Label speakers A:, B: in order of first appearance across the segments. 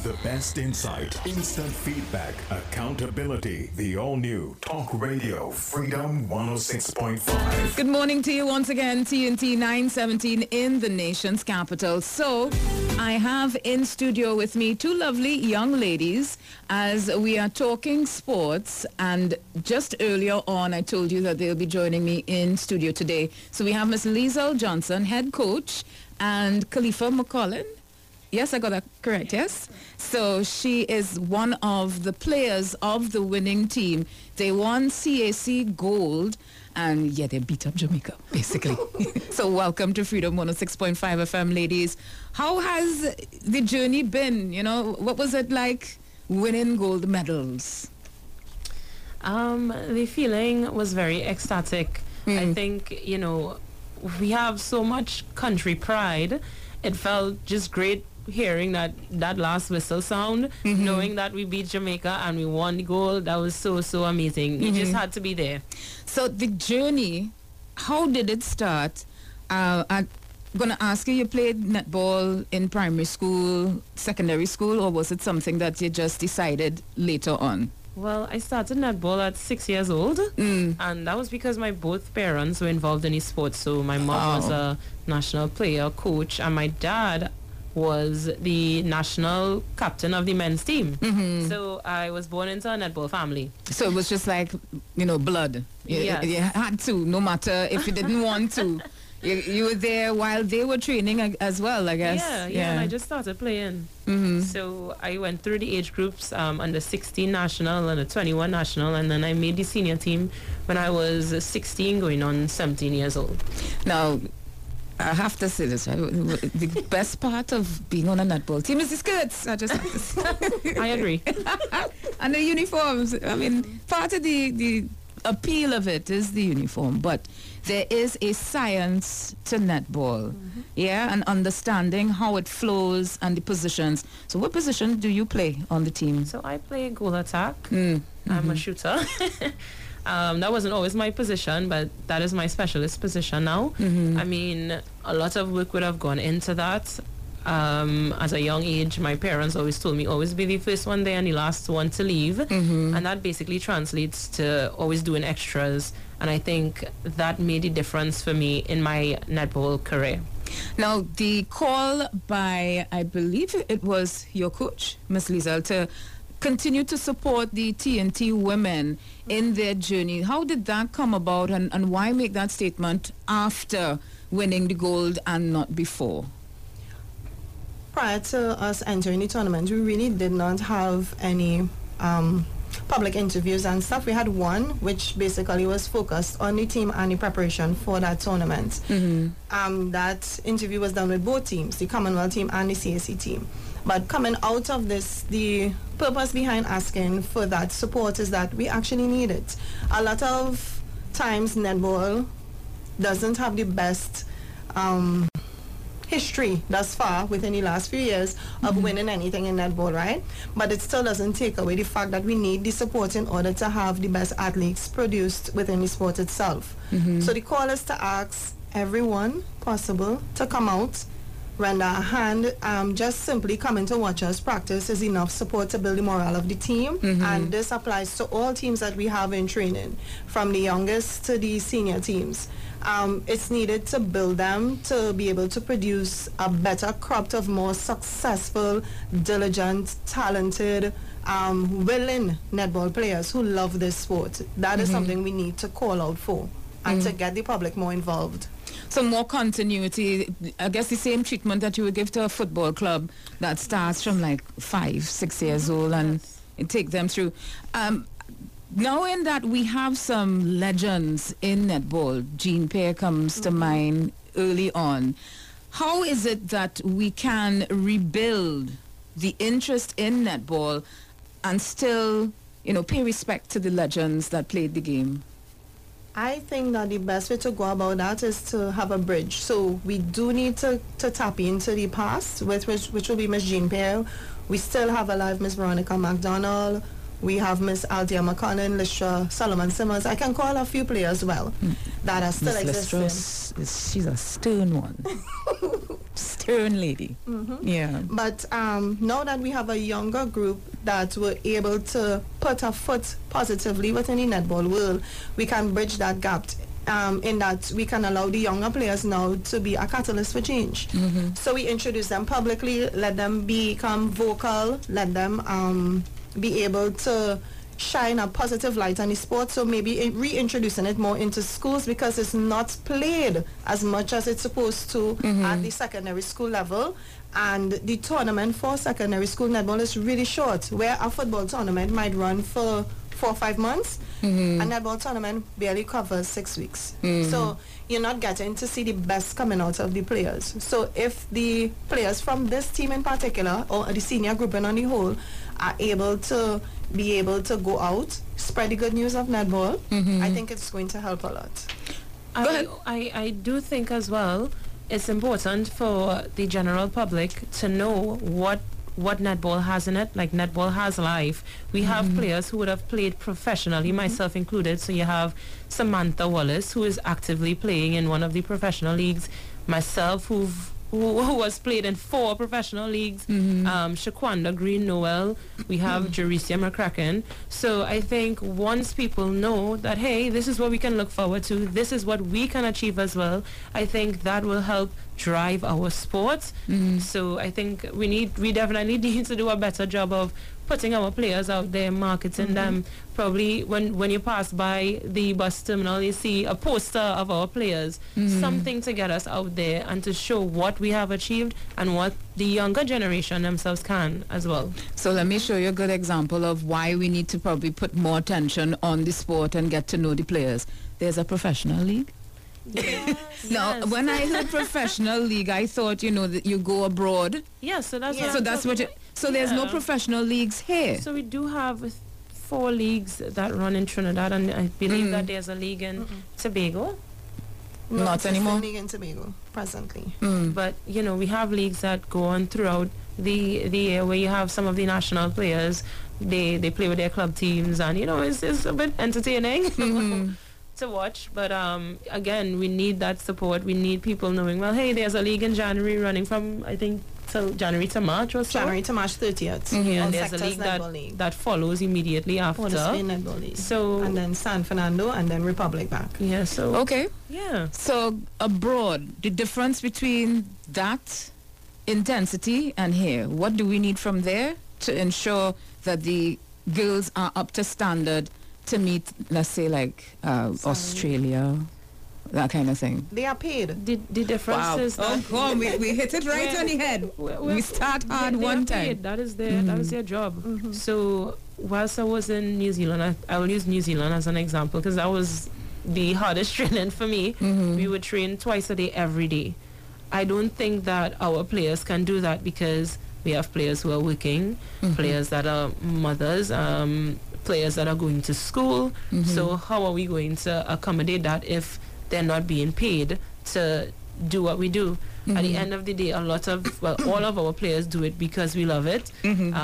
A: The best insight, instant feedback, accountability. The all-new Talk Radio Freedom 106.5.
B: Good morning to you once again, TNT 917 in the nation's capital. So, I have in studio with me two lovely young ladies as we are talking sports. And just earlier on, I told you that they'll be joining me in studio today. So we have Miss Liesl Johnson, head coach, and Khalifa McCollin. Yes, I got that correct, yes? So she is one of the players of the winning team. They won CAC gold, and yeah, they beat up Jamaica, basically. So welcome to Freedom 106.5 FM, ladies. How has the journey been? You know, what was it like winning gold medals?
C: The feeling was very ecstatic. I think, you know, we have so much country pride. It felt just great hearing that last whistle sound, knowing that we beat Jamaica and we won the gold. That was so amazing. You just had to be there.
B: So the journey, how did it start? I'm going to ask you played netball in primary school, secondary school, or was it something that you just decided later on?
C: Well, I started netball at 6 years old, and that was because my both parents were involved in sports. So my mom was a national player, coach, and my dad was the national captain of the men's team. So I was born into a netball family.
B: So it was just like, you know, blood.
C: Yes.
B: You had to, no matter if you didn't want to. You were there while they were training as well, I guess.
C: Yeah, and I just started playing. So I went through the age groups, under 16 national and a 21 national, and then I made the senior team when I was 16 going on 17 years old.
B: Now, I have to say this, right? The best part of being on a netball team is the skirts. I just have to say.
C: I agree.
B: And the uniforms. I mean, part of the appeal of it is the uniform, but there is a science to netball, and understanding how it flows and the positions. So what position do you play on the team?
C: So I play goal attack. I'm a shooter. That wasn't always my position, but that is my specialist position now. I mean, a lot of work would have gone into that. As a young age, my parents always told me always be the first one there and the last one to leave, and that basically translates to always doing extras, and I think that made a difference for me in my netball career.
B: Now, the call by, I believe it was your coach, Miss Liesl, to continue to support the TNT women in their journey. How did that come about, and why make that statement after winning the gold and not before?
D: Prior to us entering the tournament, we really did not have any public interviews and stuff. We had one, which basically was focused on the team and the preparation for that tournament. That interview was done with both teams, the Commonwealth team and the CAC team. But coming out of this, the purpose behind asking for that support is that we actually need it. A lot of times, netball doesn't have the best history thus far within the last few years of winning anything in netball, right? But it still doesn't take away the fact that we need the support in order to have the best athletes produced within the sport itself. So the call is to ask everyone possible to come out, render a hand. Just simply coming to watch us practice is enough support to build the morale of the team, and this applies to all teams that we have in training, from the youngest to the senior teams. It's needed to build them to be able to produce a better crop of more successful, diligent, talented, willing netball players who love this sport. That is something we need to call out for, and to get the public more involved.
B: So more continuity, I guess the same treatment that you would give to a football club that starts from like 5, 6 years old and take them through. Knowing that we have some legends in netball, Jean Pierre comes to mind early on, how is it that we can rebuild the interest in netball and still, you know, pay respect to the legends that played the game?
D: I think that the best way to go about that is to have a bridge. So we do need to tap into the past, which will be Miss Jean Pierre. We still have alive Miss Veronica McDonald. We have Miss Althea McConnell, Listra Solomon Simmons. I can call a few players well that are still existing.
B: She's a stern one. stern lady. Yeah.
D: But now that we have a younger group that were able to put a foot positively within the netball world, we can bridge that gap in that we can allow the younger players now to be a catalyst for change. So we introduce them publicly, let them become vocal, let them be able to shine a positive light on the sport. So maybe reintroducing it more into schools, because it's not played as much as it's supposed to at the secondary school level. And the tournament for secondary school netball is really short, where a football tournament might run for 4 or 5 months. A netball tournament barely covers 6 weeks. So you're not getting to see the best coming out of the players. So if the players from this team in particular, or the senior grouping on the whole, are able to go out, spread the good news of netball, I think it's going to help a lot.
C: I do think as well it's important for the general public to know what netball has in it. Like, netball has life. We have players who would have played professionally, myself included. So you have Samantha Wallace, who is actively playing in one of the professional leagues. Myself, who was played in 4 professional leagues. Shaquanda Green Noel. We have Jaricia McCracken. So I think once people know that, hey, this is what we can look forward to, this is what we can achieve as well, I think that will help drive our sport. So I think we definitely need to do a better job of putting our players out there, marketing them. Probably when you pass by the bus terminal, you see a poster of our players, something to get us out there and to show what we have achieved and what the younger generation themselves can as well.
B: So let me show you a good example of why we need to probably put more attention on the sport and get to know the players. There's a professional league. Now, when I heard professional league, I thought, that you go abroad.
C: Yeah, so that's
B: So there's no professional leagues here.
C: So we do have 4 leagues that run in Trinidad, and I believe that there's a league in Tobago.
B: Not anymore.
D: League in Tobago presently.
C: But we have leagues that go on throughout the year, where you have some of the national players. They play with their club teams, and it's a bit entertaining. To watch, but again, we need that support. We need people knowing, well, hey, there's a league in January running from, I think, till January to March or so.
D: January to March 30th.
C: And there's a league that follows immediately after.
D: The Spain Netball League.
C: So,
D: and then San Fernando, and then Republic back.
C: Yeah, so.
B: Okay.
C: Yeah.
B: So abroad, the difference between that intensity and here, what do we need from there to ensure that the girls are up to standard to meet, let's say, like Australia, that kind of thing?
D: They are paid.
C: The difference is that...
B: Oh, God, we hit it right on the head. We start hard one time.
C: Paid. That is their job. So whilst I was in New Zealand, I will use New Zealand as an example, because that was the hardest training for me. We would train twice a day, every day. I don't think that our players can do that, because we have players who are working, players that are mothers, players that are going to school. So how are we going to accommodate that if they're not being paid to do what we do? At the end of the day, all of our players do it because we love it.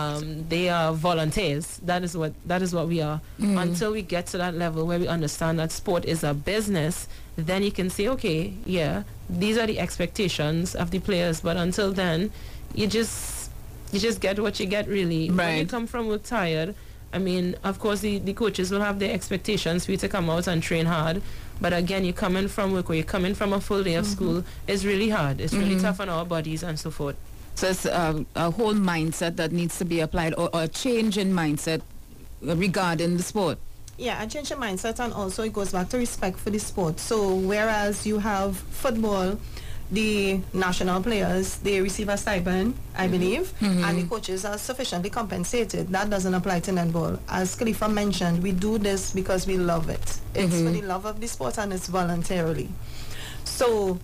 C: They are volunteers. That is what we are. Until we get to that level where we understand that sport is a business, then you can say, okay, yeah, these are the expectations of the players. But until then, you just get what you get, really.
B: Right.
C: When you come from work tired, I mean, of course, the coaches will have their expectations for you to come out and train hard. But again, you're coming from work, or you're coming from a full day of school. It's really hard. It's really tough on our bodies and so forth.
B: So it's a whole mindset that needs to be applied, or a change in mindset regarding the sport.
D: Yeah, a change in mindset, and also it goes back to respect for the sport. So whereas you have football, the national players, they receive a stipend, I believe, and the coaches are sufficiently compensated. That doesn't apply to netball. As Khalifa mentioned, we do this because we love it. It's for the love of the sport, and it's voluntarily. So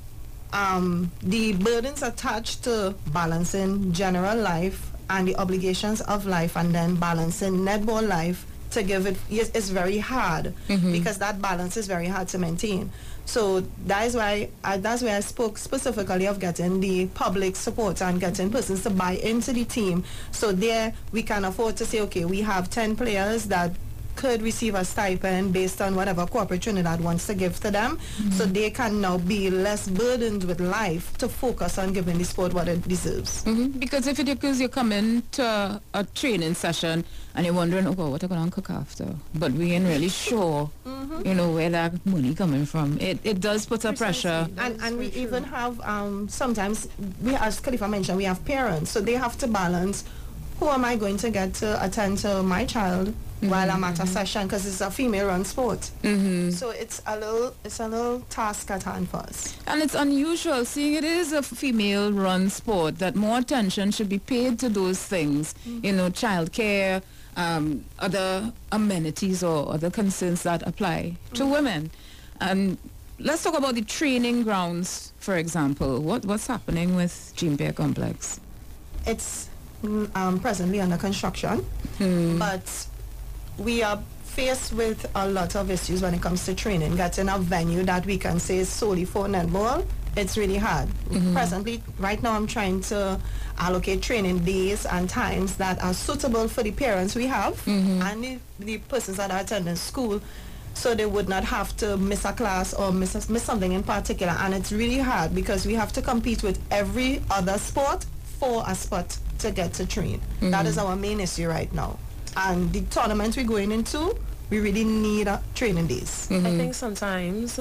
D: the burdens attached to balancing general life and the obligations of life, and then balancing netball life to give it, is very hard, because that balance is very hard to maintain. So that's why I spoke specifically of getting the public support and getting persons to buy into the team. So there we can afford to say, okay, we have 10 players that could receive a stipend based on whatever corporate Trinidad wants to give to them. So they can now be less burdened with life to focus on giving the sport what it deserves.
B: Because if you come into a training session and you're wondering, oh, what am I going to cook after? But we ain't really sure, where that money coming from. It does put a pressure.
D: And we even have, sometimes, as Khalifa mentioned, we have parents. So they have to balance, who am I going to get to attend to my child while I'm at a session, because it's a female-run sport. So it's a little task at hand for us.
B: And it's unusual, seeing it is a female-run sport, that more attention should be paid to those things, childcare, other amenities or other concerns that apply to women. And let's talk about the training grounds, for example. What's happening with Jean Pierre Complex?
D: It's presently under construction, but we are faced with a lot of issues when it comes to training. Getting a venue that we can say is solely for netball, it's really hard. Presently, right now, I'm trying to allocate training days and times that are suitable for the parents we have and the persons that are attending school, so they would not have to miss a class or miss something in particular. And it's really hard because we have to compete with every other sport for a spot to get to train. That is our main issue right now. And the tournament we're going into, we really need training days.
C: I think sometimes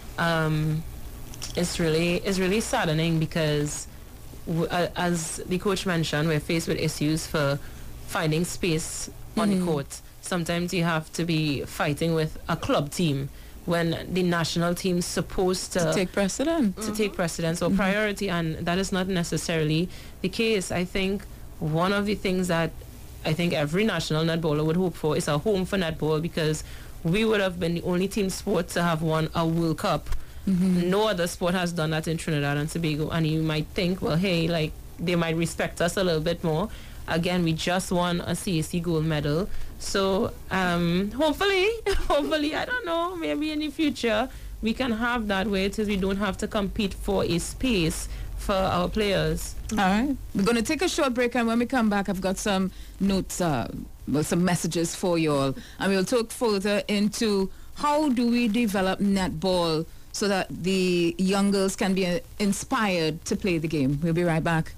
C: it's really saddening because as the coach mentioned, we're faced with issues for finding space on the court. Sometimes you have to be fighting with a club team when the national team's supposed to
B: take precedence.
C: To take precedence or priority, and that is not necessarily the case. I think one of the things that I think every national netballer would hope for is a home for netball, because we would have been the only team sport to have won a World Cup. No other sport has done that in Trinidad and Tobago, and you might think, well, hey, like, they might respect us a little bit more. Again, we just won a CAC gold medal. So hopefully, I don't know, maybe in the future, we can have that where it is we don't have to compete for a space for our players.
B: All right. We're going to take a short break, and when we come back, I've got some notes, some messages for you all. And we'll talk further into how do we develop netball so that the young girls can be inspired to play the game. We'll be right back.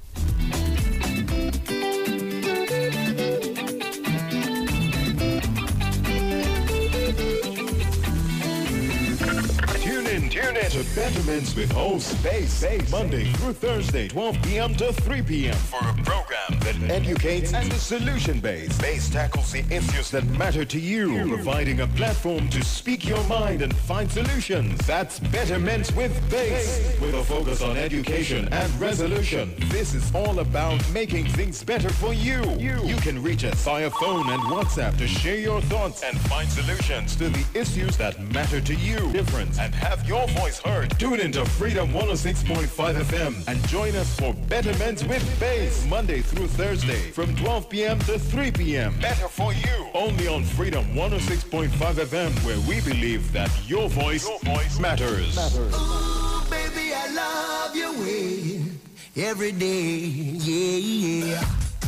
A: Tune in to Betterments with host Bass, Monday through Thursday, 12 p.m. to 3 p.m. for a program that educates and is solution-based. Bass tackles the issues that matter to you, providing a platform to speak your mind and find solutions. That's Betterments with Bass, with a focus on education and resolution. This is all about making things better for you. You can reach us via phone and WhatsApp to share your thoughts and find solutions to the issues that matter to you. Difference and have your voice heard. Tune into Freedom 106.5 FM and join us for Betterments with Bass, Monday through Thursday from 12 p.m. to 3 p.m. Better for you. Only on Freedom 106.5 FM, where we believe that your voice matters.
E: Ooh, baby, I love your way every day. Yeah.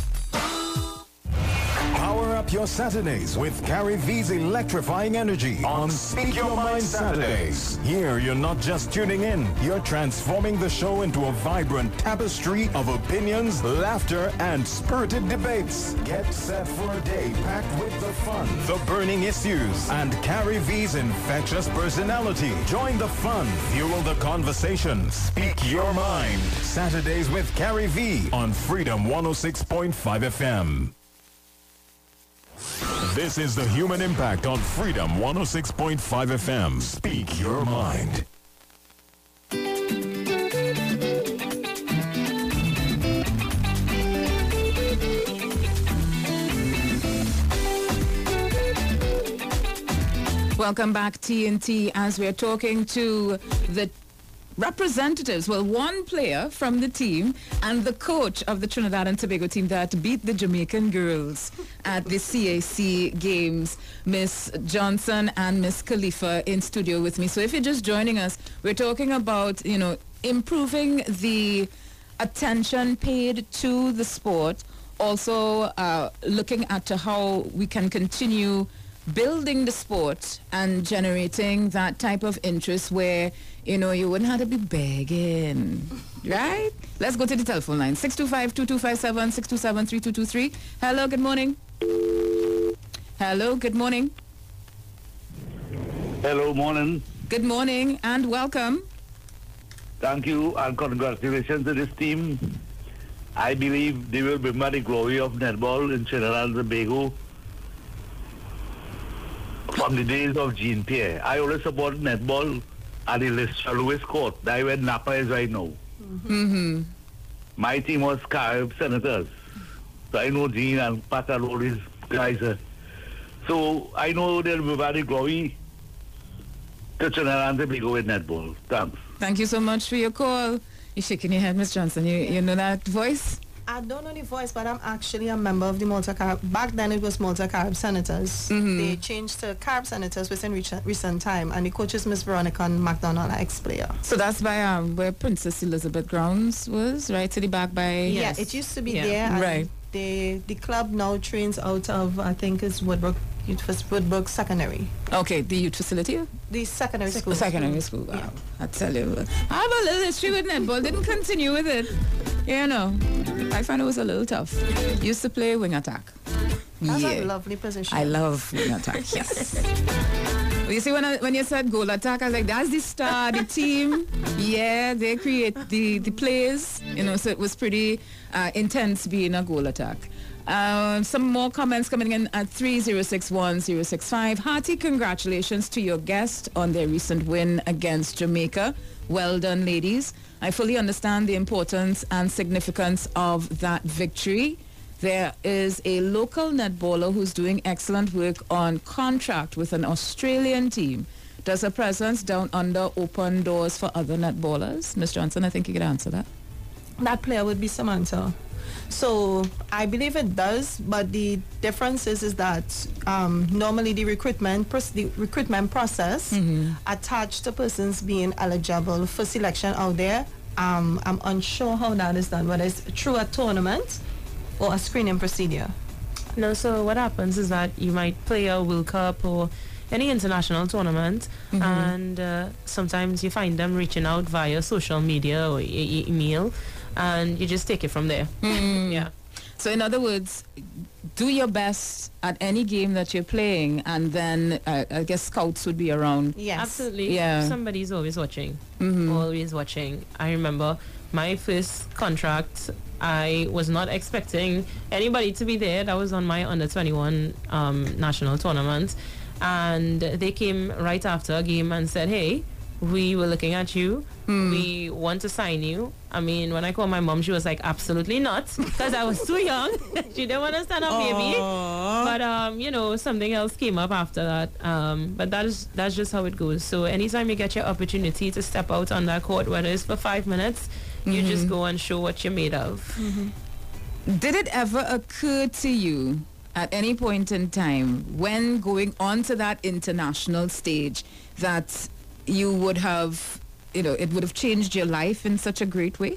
A: Power up your Saturdays with Carrie V's electrifying energy on Speak Your Mind Saturdays. Here, you're not just tuning in, you're transforming the show into a vibrant tapestry of opinions, laughter, and spirited debates. Get set for a day packed with the fun, the burning issues, and Carrie V's infectious personality. Join the fun, fuel the conversation, speak your mind. Saturdays with Carrie V on Freedom 106.5 FM. This is the Human Impact on Freedom 106.5 FM. Speak your mind.
B: Welcome back, TNT, as we're talking to the representatives, well, one player from the team and the coach of the Trinidad and Tobago team that beat the Jamaican girls at the CAC games, Miss Johnson and Miss Khalifa, in studio with me. So if you're just joining us, we're talking about, improving the attention paid to the sport, also looking at how we can continue building the sport and generating that type of interest where, you wouldn't have to be begging, right? Let's go to the telephone line. 625-2257, 627-3223. Hello, good morning. Hello, good morning.
F: Hello, morning.
B: Good morning and welcome.
F: Thank you and congratulations to this team. I believe they will remember the glory of netball in Trinidad and Tobago from the days of Jean Pierre. I always support netball at the Lewis Court. That's where Napa is right now.
B: Mm-hmm.
F: My team was Carib Senators. So I know Jean and Pat and all these guys. So I know they'll remember the glory to Trinidad and Tobago with netball. Thanks.
B: Thank you so much for your call. You're shaking your head, Miss Johnson. You know that voice?
D: I don't know the voice, but I'm actually a member of the Malta Carib. Back then it was Malta Carib Senators.
B: Mm-hmm.
D: They changed to Carib Senators within recent time, and the coach is Miss Veronica McDonald, an ex-player.
B: So that's by where Princess Elizabeth Grounds was, right to the back by...
D: Yes. Yeah, it used to be there. And
B: right.
D: The club now trains out of, I think it's Woodbrook Secondary.
B: Okay, the youth facility?
D: The secondary school.
B: Secondary school, wow.
D: Yeah.
B: I tell you. I have a little history with netball. Didn't continue with it. I found it was a little tough. Used to play wing attack.
D: That's a lovely position.
B: I love wing attack, yes. Well, you see, when you said goal attack, I was like, that's the star, the team. Yeah, they create the plays. So it was pretty intense being a goal attack. Some more comments coming in at 3061065. Hearty congratulations to your guest on their recent win against Jamaica. Well done, ladies. I fully understand the importance and significance of that victory. There is a local netballer who's doing excellent work on contract with an Australian team. Does her presence down under open doors for other netballers? Ms. Johnson, I think you could answer that.
D: That player would be Samantha. So I believe it does, but the difference is that normally the recruitment process attached to persons being eligible for selection out there. I'm unsure how that is done, whether it's through a tournament or a screening procedure.
C: No, so what happens is that you might play a World Cup or any international tournament, and sometimes you find them reaching out via social media or email, and you just take it from there. Yeah.
B: So in other words, do your best at any game that you're playing, and then I guess scouts would be around.
D: Yes.
C: Absolutely.
B: Yeah.
C: Somebody's always watching. Always watching. I remember my first contract, I was not expecting anybody to be there. That was on my under 21 national tournament. And they came right after a game and said, hey, we were looking at you. We want to sign you. I mean, when I called my mom, she was like, absolutely not, because I was too young. She didn't want to stand up, baby. But, something else came up after that. But that's just how it goes. So anytime you get your opportunity to step out on that court, whether it's for 5 minutes, you just go and show what you're made of.
B: Did it ever occur to you at any point in time when going on to that international stage that you would have, it would have changed your life in such a great way?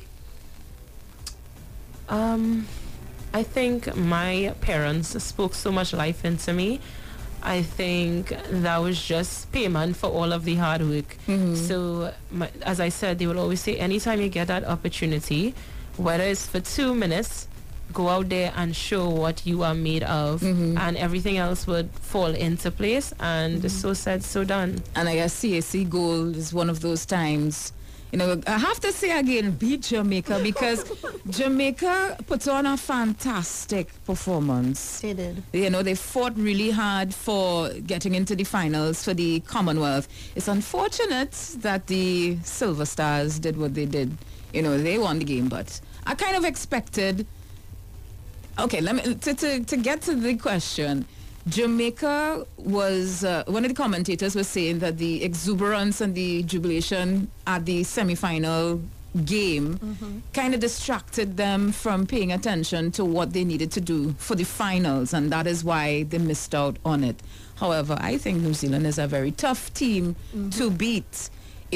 C: I think my parents spoke so much life into me. I think that was just payment for all of the hard work. So, as I said, they will always say, anytime you get that opportunity, whether it's for 2 minutes, go out there and show what you are made of, and everything else would fall into place. And so said, so done.
B: And I guess CAC Gold is one of those times. I have to say again, beat Jamaica, because Jamaica put on a fantastic performance.
D: They did.
B: They fought really hard for getting into the finals for the Commonwealth. It's unfortunate that the Silver Stars did what they did. They won the game, but I kind of expected. Okay, let me to get to the question. Jamaica was, one of the commentators was saying that the exuberance and the jubilation at the semi-final game kind of distracted them from paying attention to what they needed to do for the finals, and that is why they missed out on it. However, I think New Zealand is a very tough team to beat.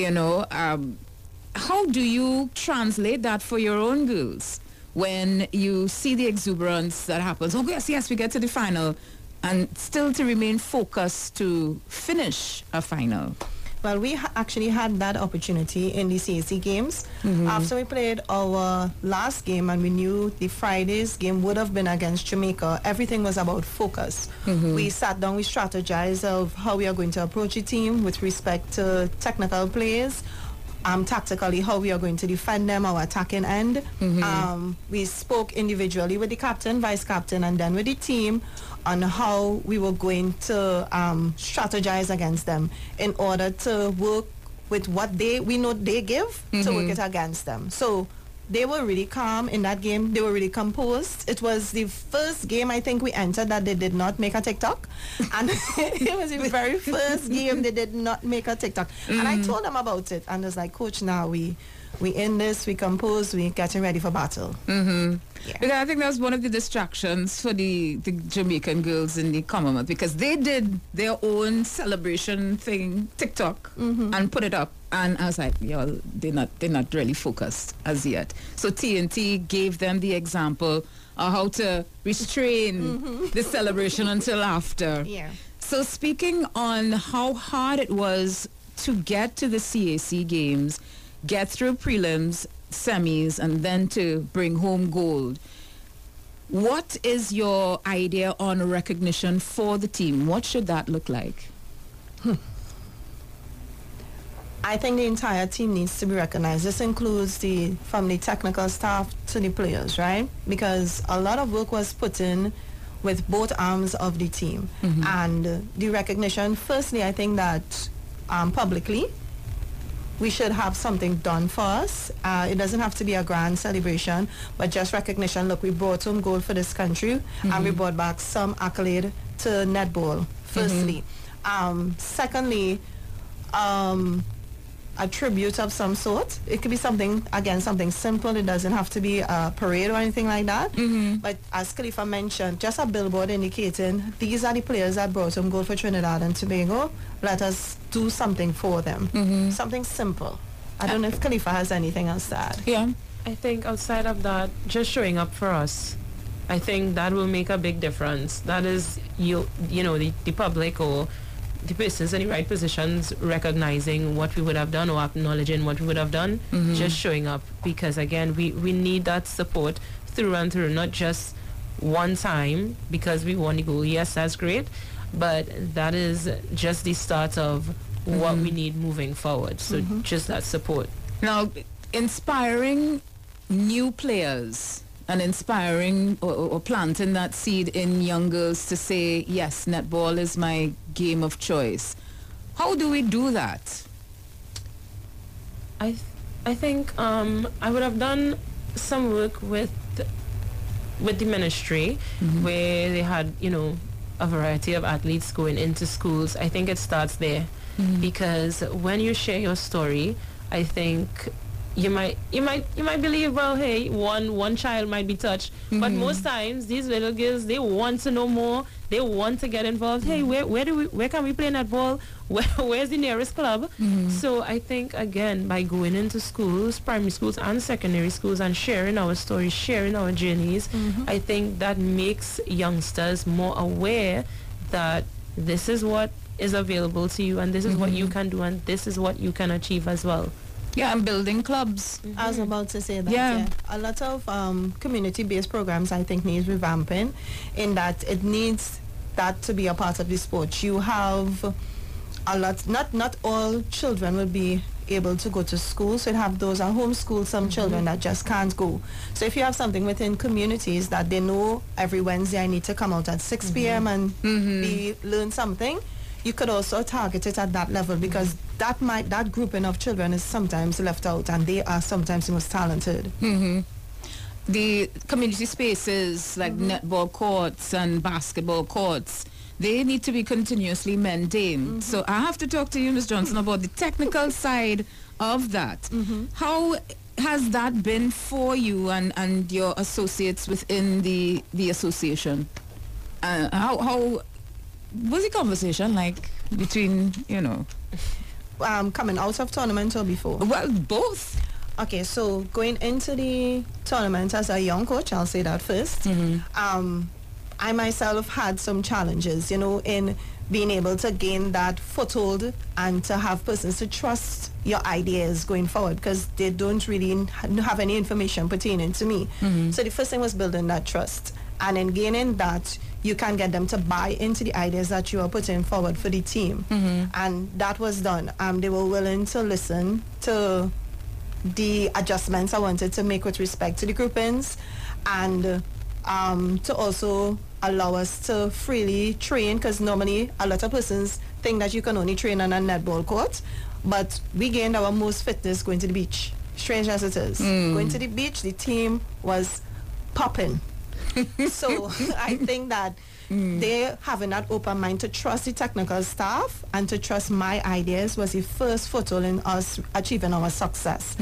B: How do you translate that for your own girls when you see the exuberance that happens? Oh, yes, we get to the final. and still to remain focused to finish a final?
D: Well, we actually had that opportunity in the CAC games. After we played our last game and we knew the Friday's game would have been against Jamaica, everything was about focus. We sat down, we strategized of how we are going to approach the team with respect to technical plays, tactically how we are going to defend them, our attacking end. We spoke individually with the captain, vice captain, and then with the team on how we were going to strategize against them in order to work with what we know they give to work it against them. So they were really calm in that game. They were really composed. It was the first game I think we entered that they did not make a TikTok. And it was the very first game they did not make a TikTok. And I told them about it. And I was like, Coach, now we in this, we compose, we getting ready for battle. Yeah.
B: Because I think that was one of the distractions for the Jamaican girls in the Commonwealth, because they did their own celebration thing, TikTok, and put it up. And I was like, yo, they're not really focused as yet. So TNT gave them the example of how to restrain the celebration until after.
D: Yeah.
B: So speaking on how hard it was to get to the CAC games, get through prelims, semis, and then to bring home gold, what is your idea on recognition for the team? What should that look like?
D: I think the entire team needs to be recognized. This includes from the technical staff to the players, right? Because a lot of work was put in with both arms of the team. And the recognition, firstly, I think that publicly, we should have something done for us. It doesn't have to be a grand celebration, but just recognition. Look, we brought home gold for this country, and we brought back some accolade to netball, firstly. Secondly, a tribute of some sort. It could be something simple. It doesn't have to be a parade or anything like that. But as Khalifa mentioned, just a billboard indicating these are the players that brought home gold for Trinidad and Tobago. Let us do something for them. Something simple. I don't know if Khalifa has anything else to add.
B: Yeah.
C: I think outside of that, just showing up for us, I think that will make a big difference. That is, you know, the public or the persons in the right positions recognizing what we would have done or acknowledging what we would have done, just showing up. Because again, we need that support through and through, not just one time because we won the goal. Yes, that's great, but that is just the start of what we need moving forward. So just that support.
B: Now, inspiring new players and inspiring or planting that seed in young girls to say, yes, netball is my game of choice. How do we do that?
C: I think I would have done some work with the ministry where they had, you know, a variety of athletes going into schools. I think it starts there because when you share your story, I think you might believe, well, hey, one child might be touched, but most times these little girls, they want to know more. They want to get involved. Hey, where can we play netball? Where's the nearest club? So I think again, by going into schools, primary schools and secondary schools, and sharing our stories, sharing our journeys, I think that makes youngsters more aware that this is what is available to you, and this is what you can do, and this is what you can achieve as well.
B: Yeah, and building clubs.
D: I was about to say that.
B: Yeah.
D: A lot of community-based programs, I think, needs revamping in that it needs that to be a part of the sport. You have a lot, not all children will be able to go to school, so you have those at homeschool, some children that just can't go. So if you have something within communities that they know every Wednesday I need to come out at 6 p.m. and learn something, you could also target it at that level, because that grouping of children is sometimes left out, and they are sometimes the most talented.
B: The community spaces like netball courts and basketball courts, they need to be continuously maintained. So I have to talk to you, Ms. Johnson, about the technical side of that. How has that been for you and your associates within the association? How was the conversation like between, you know?
D: Coming out of tournament or before?
B: Well, both.
D: Okay, so going into the tournament as a young coach, I'll say that first. I myself had some challenges, in being able to gain that foothold and to have persons to trust your ideas going forward, because they don't really have any information pertaining to me. So the first thing was building that trust. And in gaining that, you can get them to buy into the ideas that you are putting forward for the team. And that was done. They were willing to listen to the adjustments I wanted to make with respect to the groupings, and to also allow us to freely train, because normally a lot of persons think that you can only train on a netball court, but we gained our most fitness going to the beach, strange as it is. Going to the beach, the team was popping. So I think that they having that open mind to trust the technical staff and to trust my ideas was the first foothold in us achieving our success.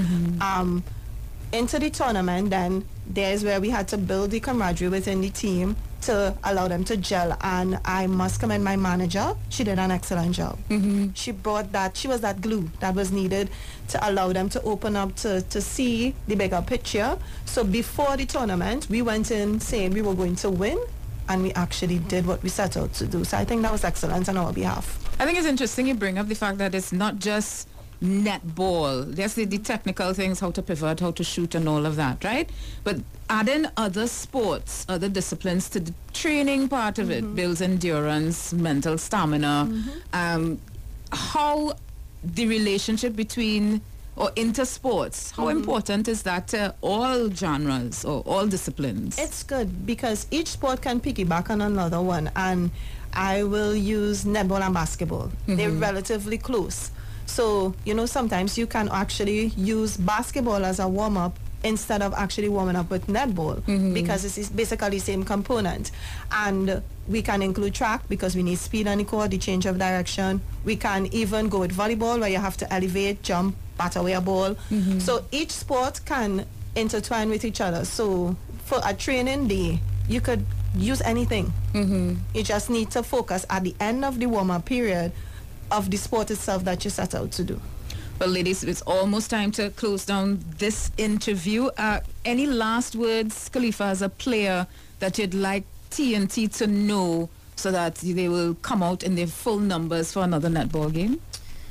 D: Into the tournament, then there's where we had to build the camaraderie within the team to allow them to gel, and I must commend my manager. She did an excellent job. She was that glue that was needed to allow them to open up to see the bigger picture. So before the tournament, we went in saying we were going to win, and we actually did what we set out to do. So I think that was excellent on our behalf.
B: I think it's interesting you bring up the fact that it's not just netball. There's the technical things, how to pivot, how to shoot and all of that, right? But adding other sports, other disciplines to the training part of it builds endurance, mental stamina. How the relationship between or intersports, how important is that to all genres or all disciplines?
D: It's good because each sport can piggyback on another one, and I will use netball and basketball. They're relatively close. So, sometimes you can actually use basketball as a warm-up instead of actually warming up with netball, because it's basically the same component. And we can include track because we need speed on the court, the change of direction. We can even go with volleyball where you have to elevate, jump, bat away a ball. So each sport can intertwine with each other. So for a training day, you could use anything. You just need to focus at the end of the warm-up period of the sport itself that you set out to do.
B: Well, ladies, it's almost time to close down this interview. Any last words, Khalifa, as a player, that you'd like TNT to know so that they will come out in their full numbers for another netball game?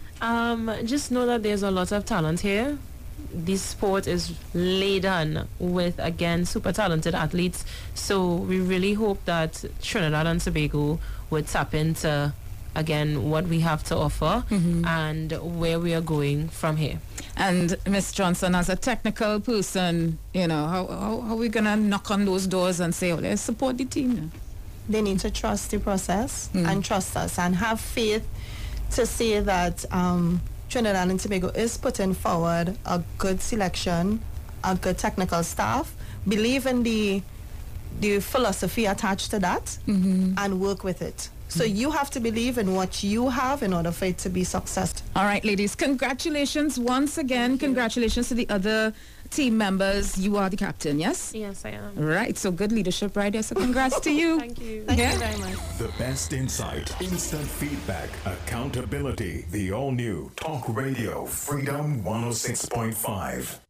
C: Just know that there's a lot of talent here. This sport is laden with, again, super talented athletes. So we really hope that Trinidad and Tobago would tap into, again, what we have to offer and where we are going from here.
B: And Miss Johnson, as a technical person, how are we going to knock on those doors and say, let's support the team?
D: They need to trust the process and trust us and have faith to say that Trinidad and Tobago is putting forward a good selection, a good technical staff, believe in the philosophy attached to that, and work with it. So you have to believe in what you have in order for it to be successful.
B: All right, ladies, congratulations once again. Congratulations to the other team members. You are the captain, yes?
C: Yes, I am.
B: Right, so good leadership right there. So congrats to you.
C: Thank you.
D: Thank you very much.
A: The best insight, instant feedback, accountability. The all-new Talk Radio Freedom 106.5.